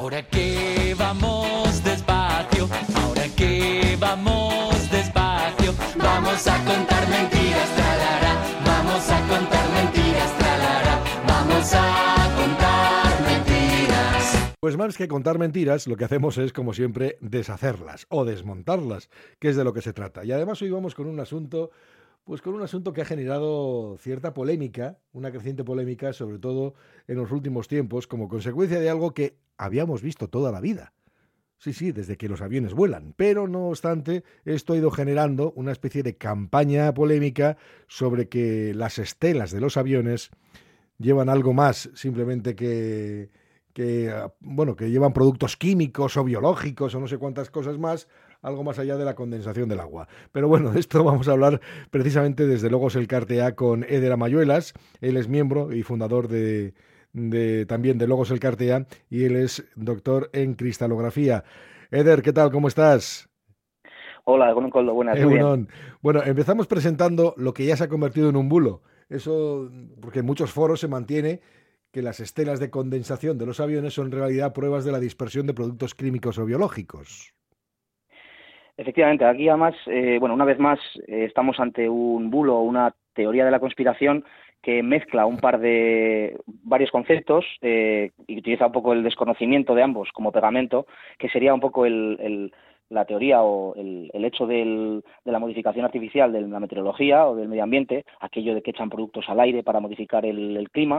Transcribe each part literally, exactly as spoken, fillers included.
Ahora que vamos despacio, ahora que vamos despacio, vamos a contar mentiras, tralará, vamos a contar mentiras, tralará, vamos a contar mentiras. Pues más que contar mentiras, lo que hacemos es, como siempre, deshacerlas o desmontarlas, que es de lo que se trata. Y además hoy vamos con un asunto, pues con un asunto que ha generado cierta polémica, una creciente polémica, sobre todo en los últimos tiempos, como consecuencia de algo que habíamos visto toda la vida. Sí, sí, desde que los aviones vuelan. Pero, no obstante, esto ha ido generando una especie de campaña polémica sobre que las estelas de los aviones llevan algo más simplemente que, que, bueno, que llevan productos químicos o biológicos o no sé cuántas cosas más, algo más allá de la condensación del agua. Pero bueno, de esto vamos a hablar precisamente desde Logos El Cartea con Eder Amayuelas. Él es miembro y fundador de... De, también de Logos El Cartea, y él es doctor en cristalografía. Eder, ¿qué tal? ¿Cómo estás? Hola, Coldo, buenas, Eh, muy bien. Bueno, empezamos presentando lo que ya se ha convertido en un bulo. Eso, porque en muchos foros se mantiene que las estelas de condensación de los aviones son en realidad pruebas de la dispersión de productos químicos o biológicos. Efectivamente, aquí además, eh, bueno, una vez más, eh, estamos ante un bulo, una teoría de la conspiración que mezcla un par de varios conceptos eh, y utiliza un poco el desconocimiento de ambos como pegamento, que sería un poco el, el, la teoría o el, el hecho del, de la modificación artificial de la meteorología o del medio ambiente, aquello de que echan productos al aire para modificar el, el clima,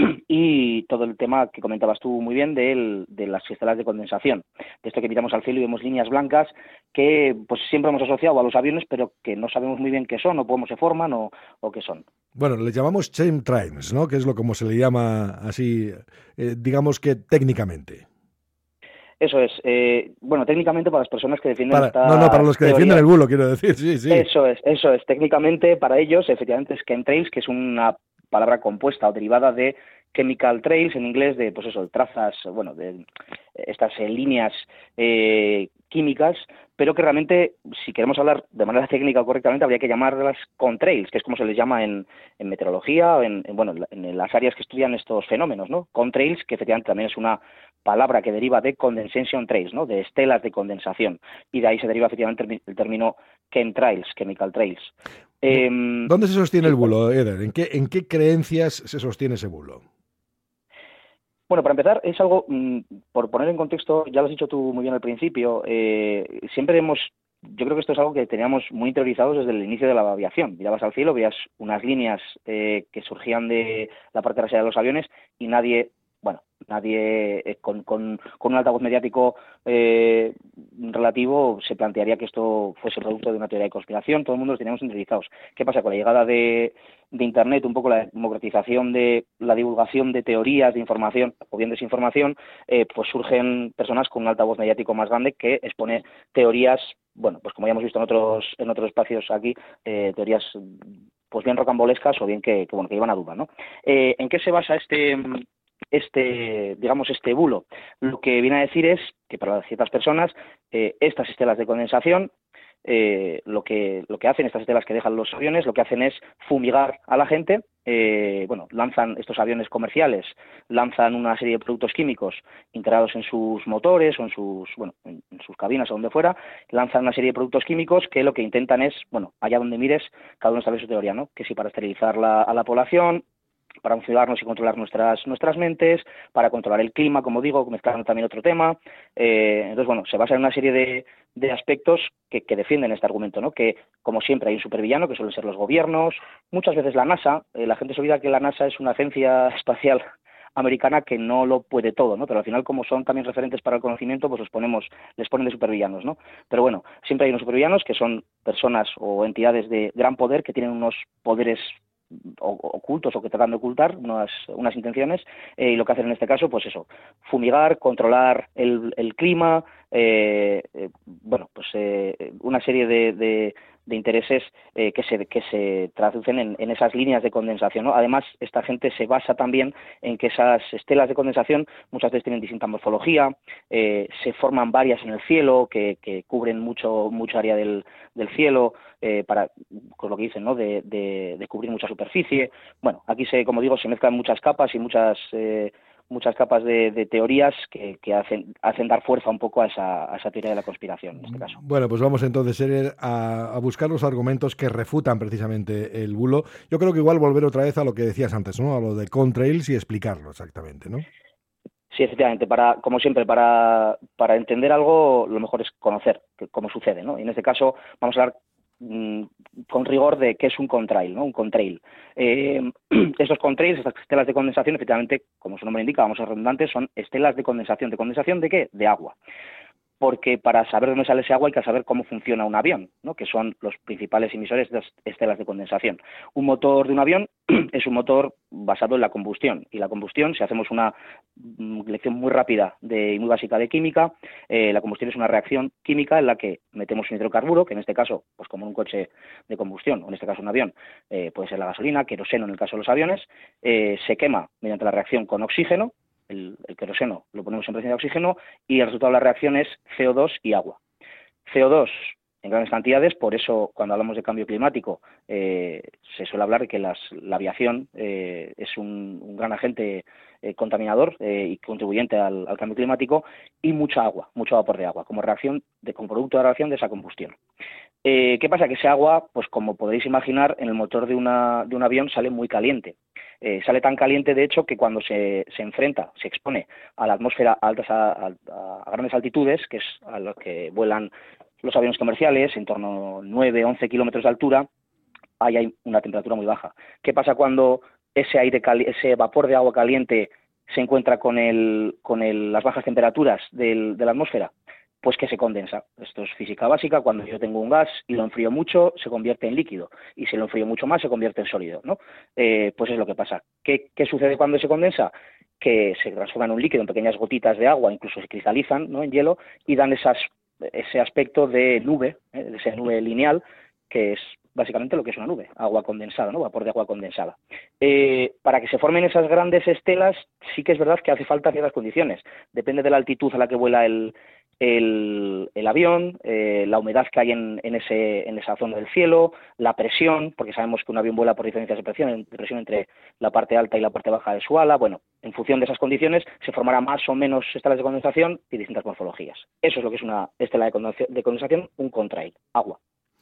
y todo el tema que comentabas tú muy bien del, de las estelas de condensación, de esto que miramos al cielo y vemos líneas blancas que pues siempre hemos asociado a los aviones, pero que no sabemos muy bien qué son o cómo se forman o, o qué son. Bueno, le llamamos chemtrails, ¿no? Que es lo como se le llama así, eh, digamos que técnicamente. Eso es. Eh, bueno, técnicamente para las personas que defienden para, esta No, no, para los que teoría, defienden el bulo, quiero decir, sí, sí. Eso es, eso es. Técnicamente para ellos, efectivamente, es chemtrails, que es una palabra compuesta o derivada de chemical trails, en inglés, de, pues eso, trazas, bueno, de estas eh, líneas eh, químicas, pero que realmente, si queremos hablar de manera técnica o correctamente, habría que llamarlas contrails, que es como se les llama en, en meteorología, o en, en, bueno, en las áreas que estudian estos fenómenos, ¿no? Contrails, que efectivamente también es una palabra que deriva de condensation trails, ¿no? De estelas de condensación, y de ahí se deriva efectivamente el término chemtrails, chemical trails. Eh, ¿Dónde se sostiene sí, el bulo, Eder? ¿En qué, ¿En qué creencias se sostiene ese bulo? Bueno, para empezar, es algo, mmm, por poner en contexto, ya lo has dicho tú muy bien al principio, eh, siempre hemos, yo creo que esto es algo que teníamos muy interiorizado desde el inicio de la aviación. Mirabas al cielo, veías unas líneas eh, que surgían de la parte trasera de los aviones y nadie, bueno, nadie eh, con, con, con un altavoz mediático eh, relativo se plantearía que esto fuese producto de una teoría de conspiración. Todo el mundo los teníamos interiorizados. ¿Qué pasa? Con la llegada de, de Internet, un poco la democratización de la divulgación de teorías, de información o bien desinformación, eh, pues surgen personas con un altavoz mediático más grande que expone teorías, bueno, pues como ya hemos visto en otros, en otros espacios aquí, eh, teorías pues bien rocambolescas o bien que, que, bueno, que llevan a duda, ¿no? Eh, ¿En qué se basa este... este, digamos, este bulo? Lo que viene a decir es que para ciertas personas eh, estas estelas de condensación, eh, lo que lo que hacen, estas estelas que dejan los aviones, lo que hacen es fumigar a la gente. Eh, bueno, lanzan estos aviones comerciales, lanzan una serie de productos químicos integrados en sus motores o en sus, bueno, en, en sus cabinas o donde fuera, lanzan una serie de productos químicos que lo que intentan es, bueno, allá donde mires, cada uno sabe su teoría, ¿no? Que si para esterilizar la, a la población, para fumigarnos y controlar nuestras nuestras mentes, para controlar el clima, como digo, mezclando también otro tema. Eh, entonces, bueno, se basa en una serie de, de aspectos que, que defienden este argumento, ¿no? Que, como siempre, hay un supervillano, que suelen ser los gobiernos, muchas veces la NASA. Eh, la gente se olvida que la NASA es una agencia espacial americana que no lo puede todo, ¿no? Pero al final, como son también referentes para el conocimiento, pues los ponemos, les ponen de supervillanos, ¿no? Pero bueno, siempre hay unos supervillanos que son personas o entidades de gran poder que tienen unos poderes ocultos o que tratan de ocultar unas, unas intenciones, eh, y lo que hacen en este caso, pues eso, fumigar, controlar el, el clima, eh, eh, bueno, pues eh, una serie de, de, de intereses eh, que se que se traducen en, en esas líneas de condensación, ¿no? Además, esta gente se basa también en que esas estelas de condensación muchas veces tienen distinta morfología, eh, se forman varias en el cielo que, que cubren mucho mucho área del, del cielo, eh, para, con lo que dicen, ¿no? De, de, de cubrir mucha superficie. Bueno, aquí se, como digo, se mezclan muchas capas y muchas eh, muchas capas de, de teorías que, que hacen, hacen dar fuerza un poco a esa, a esa teoría de la conspiración, en este caso. Bueno, pues vamos entonces Ser, a, a buscar los argumentos que refutan precisamente el bulo. Yo creo que igual volver otra vez a lo que decías antes, ¿no? A lo de contrails y explicarlo exactamente, ¿no? Sí, efectivamente. Para, como siempre, para, para entender algo, lo mejor es conocer cómo sucede, ¿no? Y en este caso vamos a hablar con rigor de qué es un contrail, ¿no? Un contrail. Eh, estos contrails, estas estelas de condensación, efectivamente, como su nombre indica, vamos a ser redundantes, son estelas de condensación. ¿De condensación de qué? De agua. Porque para saber dónde sale ese agua hay que saber cómo funciona un avión, ¿no? Que son los principales emisores de las estelas de condensación. Un motor de un avión es un motor basado en la combustión, y la combustión, si hacemos una lección muy rápida de, y muy básica de química, eh, la combustión es una reacción química en la que metemos un hidrocarburo, que en este caso, pues como en un coche de combustión, o en este caso un avión, eh, puede ser la gasolina, queroseno en el caso de los aviones, eh, se quema mediante la reacción con oxígeno. El, el queroseno lo ponemos en presencia de oxígeno y el resultado de la reacción es C O dos y agua. C O dos en grandes cantidades, por eso cuando hablamos de cambio climático eh, se suele hablar de que las, la aviación eh, es un, un gran agente eh, contaminador eh, y contribuyente al, al cambio climático, y mucha agua, mucho vapor de agua, como reacción de, como producto de la reacción de esa combustión. Eh, ¿Qué pasa? Que ese agua, pues como podéis imaginar, en el motor de, una, de un avión sale muy caliente. Eh, sale tan caliente, de hecho, que cuando se, se enfrenta, se expone a la atmósfera a, altas, a, a, a grandes altitudes, que es a lo que vuelan los aviones comerciales, en torno a nueve, once kilómetros de altura, ahí hay una temperatura muy baja. ¿Qué pasa cuando ese aire cali- ese vapor de agua caliente se encuentra con, el, con el, las bajas temperaturas del, de la atmósfera? Pues que se condensa. Esto es física básica. Cuando yo tengo un gas y lo enfrío mucho, se convierte en líquido, y si lo enfrío mucho más, se convierte en sólido, ¿no? Eh, pues es lo que pasa. ¿Qué, qué sucede cuando se condensa? Que se transforma en un líquido, en pequeñas gotitas de agua, incluso se cristalizan, ¿no?, en hielo, y dan esas, ese aspecto de nube, ¿eh? de esa nube lineal, que es básicamente lo que es una nube, agua condensada, ¿no?, vapor de agua condensada. Eh, para que se formen esas grandes estelas, sí que es verdad que hace falta ciertas condiciones. Depende de la altitud a la que vuela el, el, el avión, eh, la humedad que hay en, en, ese, en esa zona del cielo, la presión, porque sabemos que un avión vuela por diferencias de presión, de presión entre la parte alta y la parte baja de su ala. Bueno, en función de esas condiciones se formará más o menos estelas de condensación y distintas morfologías. Eso es lo que es una estela de condensación, de condensación un contrail, agua.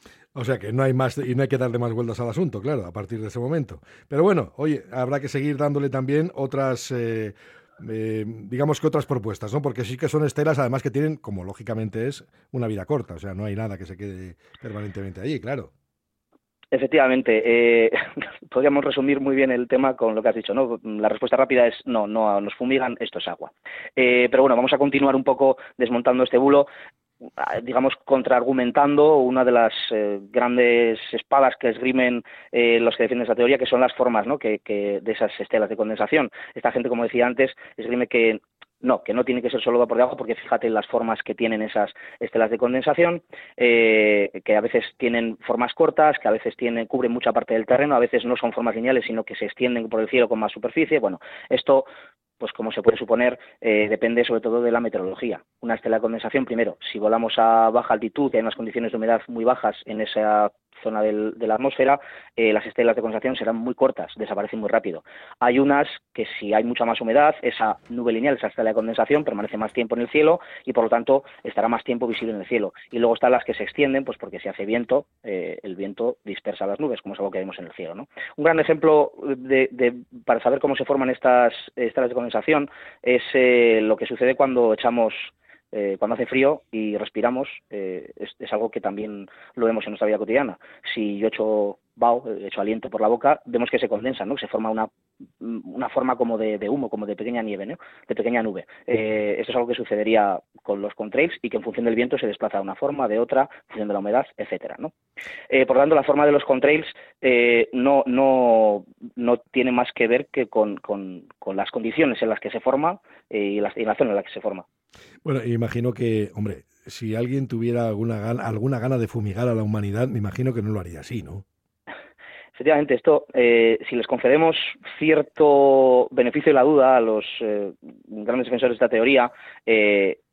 O sea que no hay más y no hay que darle más vueltas al asunto, claro, a partir de ese momento. Pero bueno, oye, habrá que seguir dándole también otras, eh, eh, digamos que otras propuestas, ¿no? Porque sí que son estelas, además que tienen, como lógicamente es, una vida corta. O sea, no hay nada que se quede permanentemente allí, claro. Efectivamente, eh, podríamos resumir muy bien el tema con lo que has dicho, ¿no? La respuesta rápida es no, no nos fumigan, esto es agua. Eh, pero bueno, vamos a continuar un poco desmontando este bulo, digamos, contraargumentando una de las eh, grandes espadas que esgrimen eh, los que defienden esa teoría, que son las formas, ¿no?, que, que de esas estelas de condensación. Esta gente, como decía antes, esgrime que no, que no tiene que ser solo vapor de agua, porque fíjate en las formas que tienen esas estelas de condensación, eh, que a veces tienen formas cortas, que a veces tienen, cubren mucha parte del terreno, a veces no son formas lineales, sino que se extienden por el cielo con más superficie. Bueno, esto, pues como se puede suponer, eh, depende sobre todo de la meteorología. Una estela de condensación, primero, si volamos a baja altitud y hay unas condiciones de humedad muy bajas en esa zona del, de la atmósfera, eh, las estelas de condensación serán muy cortas, desaparecen muy rápido. Hay unas que, si hay mucha más humedad, esa nube lineal, esa estela de condensación, permanece más tiempo en el cielo y por lo tanto estará más tiempo visible en el cielo. Y luego están las que se extienden, pues porque si hace viento, eh, el viento dispersa las nubes, como es algo que vemos en el cielo, ¿no? Un gran ejemplo de, de, para saber cómo se forman estas estelas de condensación es eh, lo que sucede cuando echamos Eh, cuando hace frío y respiramos, eh, es, es algo que también lo vemos en nuestra vida cotidiana. Si yo echo vaho, echo aliento por la boca, vemos que se condensa, ¿no? Se forma una, una forma como de, de humo, como de pequeña nieve, ¿no?, de pequeña nube. Eh, esto es algo que sucedería con los contrails y que en función del viento se desplaza de una forma, de otra, en función de la humedad, etcétera, ¿no? Eh, por lo tanto, la forma de los contrails eh, no, no, no tiene más que ver que con, con, con las condiciones en las que se forma eh, y, la, y la zona en la que se forma. Bueno, imagino que, hombre, si alguien tuviera alguna gana, alguna gana de fumigar a la humanidad, me imagino que no lo haría así, ¿no? Efectivamente, esto, eh, si les concedemos cierto beneficio de la duda a los eh, grandes defensores de esta teoría, eh,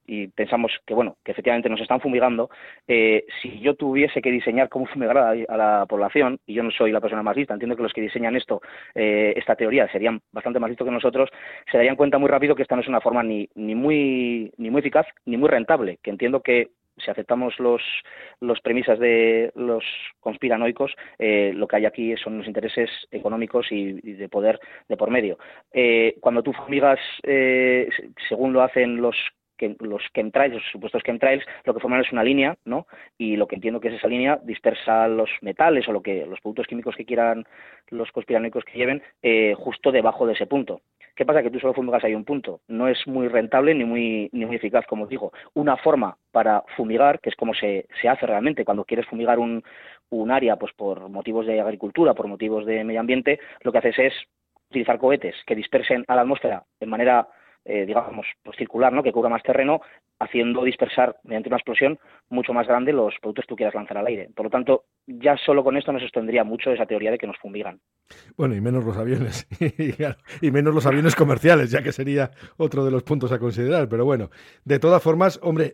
y pensamos que, bueno, que efectivamente nos están fumigando, eh, si yo tuviese que diseñar cómo fumigar a la, a la población, y yo no soy la persona más lista, entiendo que los que diseñan esto, eh, esta teoría, serían bastante más listos que nosotros, se darían cuenta muy rápido que esta no es una forma ni, ni muy ni muy eficaz ni muy rentable, que entiendo que si aceptamos los los premisas de los conspiranoicos, eh, lo que hay aquí son los intereses económicos y, y de poder de por medio. Eh, cuando tú fumigas, eh, según lo hacen los que los chemtrails, los supuestos chemtrails, lo que forman es una línea, ¿no? Y lo que entiendo que es esa línea dispersa los metales o lo que los productos químicos que quieran los conspiranoicos que lleven, eh, justo debajo de ese punto. ¿Qué pasa? Que tú solo fumigas ahí un punto. No es muy rentable ni muy ni muy eficaz, como os digo. Una forma para fumigar, que es como se, se hace realmente cuando quieres fumigar un, un área, pues por motivos de agricultura, por motivos de medio ambiente, lo que haces es utilizar cohetes que dispersen a la atmósfera de manera, eh, digamos, pues circular, ¿no? Que cubra más terreno, haciendo dispersar mediante una explosión mucho más grande los productos que tú quieras lanzar al aire. Por lo tanto, ya solo con esto nos sostendría mucho esa teoría de que nos fumigan. Bueno, y menos los aviones, y menos los aviones comerciales, ya que sería otro de los puntos a considerar. Pero bueno, de todas formas, hombre,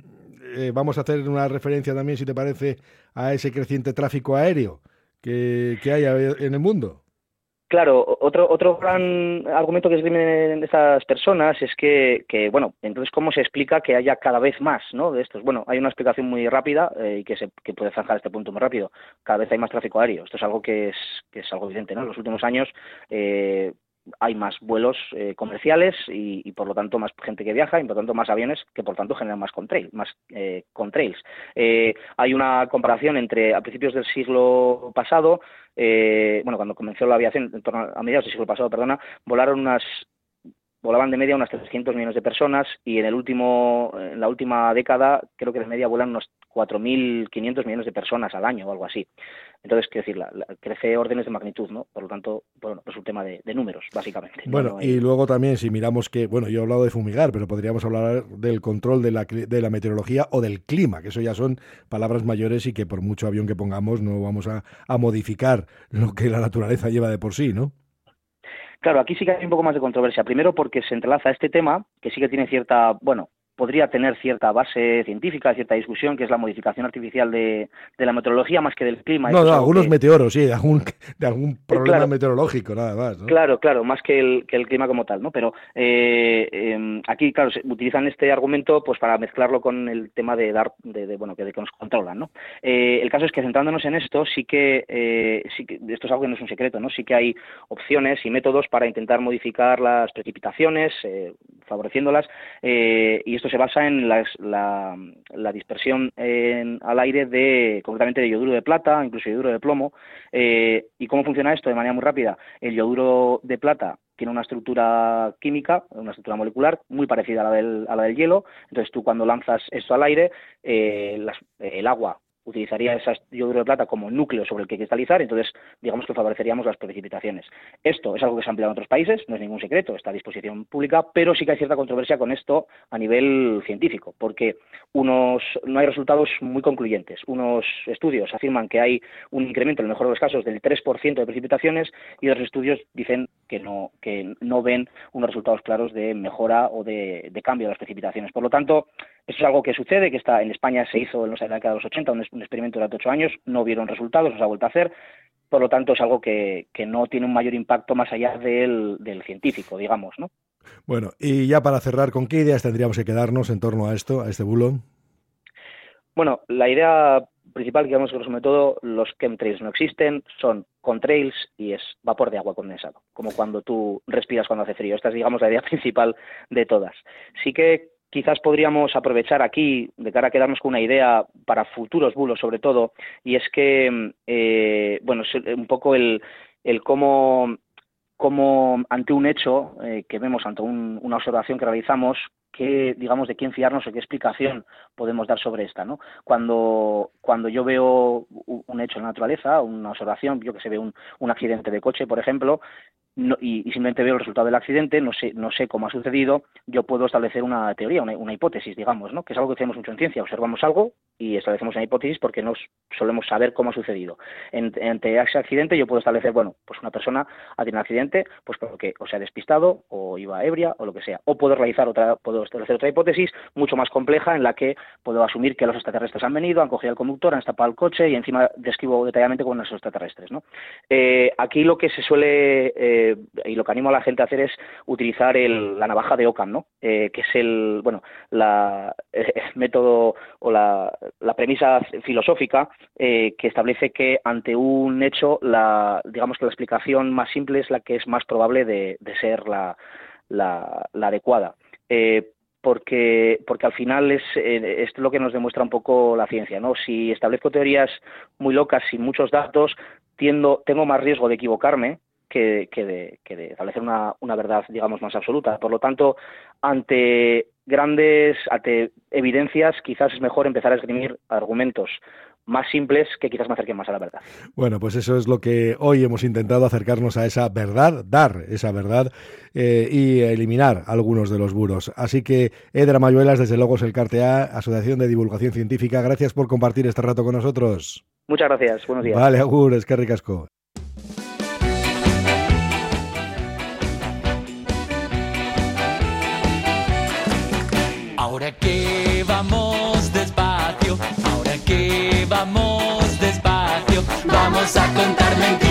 eh, vamos a hacer una referencia también, si te parece, a ese creciente tráfico aéreo que, que hay en el mundo. Claro, otro otro gran argumento que esgrimen estas personas es que, que, bueno, entonces, ¿cómo se explica que haya cada vez más, ¿no?, de estos? Bueno, hay una explicación muy rápida eh, y que se que puede zanjar este punto muy rápido. Cada vez hay más tráfico aéreo. Esto es algo que es que es algo evidente, ¿no? En los últimos años eh, hay más vuelos eh, comerciales y, y, por lo tanto, más gente que viaja y, por lo tanto, más aviones que, por tanto, generan más contrail, más eh, contrails. Eh, hay una comparación entre, a principios del siglo pasado, eh, bueno, cuando comenzó la aviación, en torno a mediados del siglo pasado, perdona, volaron unas volaban de media unas trescientos millones de personas y en el último en la última década creo que de media vuelan unos cuatro mil quinientos millones de personas al año o algo así. Entonces, quiero decir, la, la, crece órdenes de magnitud, ¿no? Por lo tanto, bueno, es un tema de, de números, básicamente. Bueno, no, no hay... y luego también, si miramos que, bueno, yo he hablado de fumigar, pero podríamos hablar del control de la, de la meteorología o del clima, que eso ya son palabras mayores y que por mucho avión que pongamos no vamos a, a modificar lo que la naturaleza lleva de por sí, ¿no? Claro, aquí sí que hay un poco más de controversia. Primero porque se entrelaza este tema, que sí que tiene cierta, bueno, podría tener cierta base científica, cierta discusión, que es la modificación artificial de, de la meteorología más que del clima. No, no, algunos que... meteoros, sí, de algún, de algún problema claro, meteorológico, nada más, ¿no? Claro, claro, más que el, que el clima como tal, ¿no? Pero eh, eh, aquí, claro, se utilizan este argumento pues para mezclarlo con el tema de dar, de, de bueno, que, de que nos controlan, ¿no? Eh, el caso es que centrándonos en esto, sí que, eh, sí que, esto es algo que no es un secreto, ¿no? Sí que hay opciones y métodos para intentar modificar las precipitaciones, eh, favoreciéndolas, eh, y esto se basa en las, la, la dispersión en, al aire de, concretamente, de yoduro de plata, incluso yoduro de plomo. Eh, ¿Y cómo funciona esto? De manera muy rápida. El yoduro de plata tiene una estructura química, una estructura molecular muy parecida a la del, a la del hielo. Entonces tú, cuando lanzas esto al aire, eh, las, el agua utilizaría ese yoduro de plata como núcleo sobre el que cristalizar, entonces digamos que favoreceríamos las precipitaciones. Esto es algo que se ha empleado en otros países, no es ningún secreto, está a disposición pública, pero sí que hay cierta controversia con esto a nivel científico, porque unos no hay resultados muy concluyentes. Unos estudios afirman que hay un incremento, en el mejor de los casos, del tres por ciento de precipitaciones, y otros estudios dicen que no, que no ven unos resultados claros de mejora o de, de cambio de las precipitaciones. Por lo tanto, esto es algo que sucede, que está en España se hizo en la década de los ochenta, un, un experimento durante ocho años, no vieron resultados, no se ha vuelto a hacer, por lo tanto es algo que, que no tiene un mayor impacto más allá del, del científico, digamos, ¿no? Bueno, y ya para cerrar, ¿con qué ideas tendríamos que quedarnos en torno a esto, a este bulo? Bueno, la idea principal, que digamos que resume todo, los chemtrails no existen, son contrails y es vapor de agua condensado, como cuando tú respiras cuando hace frío. Esta es, digamos, la idea principal de todas. Sí que quizás podríamos aprovechar aquí, de cara a quedarnos con una idea para futuros bulos sobre todo, y es que, eh, bueno, es un poco el, el cómo, cómo ante un hecho eh, que vemos, ante un, una observación que realizamos, qué, digamos, de quién fiarnos o qué explicación podemos dar sobre esta, ¿no? Cuando, cuando yo veo un hecho en la naturaleza, una observación, yo que sé, veo un, un accidente de coche, por ejemplo, No, y, y simplemente veo el resultado del accidente, no sé, no sé cómo ha sucedido, yo puedo establecer una teoría, una, una hipótesis, digamos, ¿no? Que es algo que hacemos mucho en ciencia. Observamos algo, y establecemos una hipótesis porque no solemos saber cómo ha sucedido. Ante ese accidente yo puedo establecer, bueno, pues una persona ha tenido un accidente pues porque o se ha despistado o iba ebria o lo que sea. O puedo realizar otra, puedo establecer otra hipótesis mucho más compleja en la que puedo asumir que los extraterrestres han venido, han cogido al conductor, han estapado el coche y encima describo detalladamente cómo eran esos extraterrestres, ¿no? Eh, aquí lo que se suele, eh, y lo que animo a la gente a hacer es utilizar el, la navaja de Occam, ¿no? Eh, que es el, bueno, la, el método o la la premisa filosófica eh, que establece que ante un hecho, la, digamos que la explicación más simple es la que es más probable de, de ser la, la, la adecuada. Eh, porque porque al final es eh, esto es lo que nos demuestra un poco la ciencia, ¿no? Si establezco teorías muy locas sin muchos datos, tiendo, tengo más riesgo de equivocarme que, que, de, que de establecer una, una verdad, digamos, más absoluta. Por lo tanto, ante grandes, ante evidencias, quizás es mejor empezar a esgrimir argumentos más simples que quizás me acerquen más a la verdad. Bueno, pues eso es lo que hoy hemos intentado, acercarnos a esa verdad, dar esa verdad eh, y eliminar algunos de los bulos. Así que, Edra Mayuelas, desde Logos El Cartea, Asociación de Divulgación Científica, gracias por compartir este rato con nosotros. Muchas gracias, buenos días. Vale, agur, eskerrik asko. Ahora que vamos despacio, ahora que vamos despacio, vamos a contar mentiras.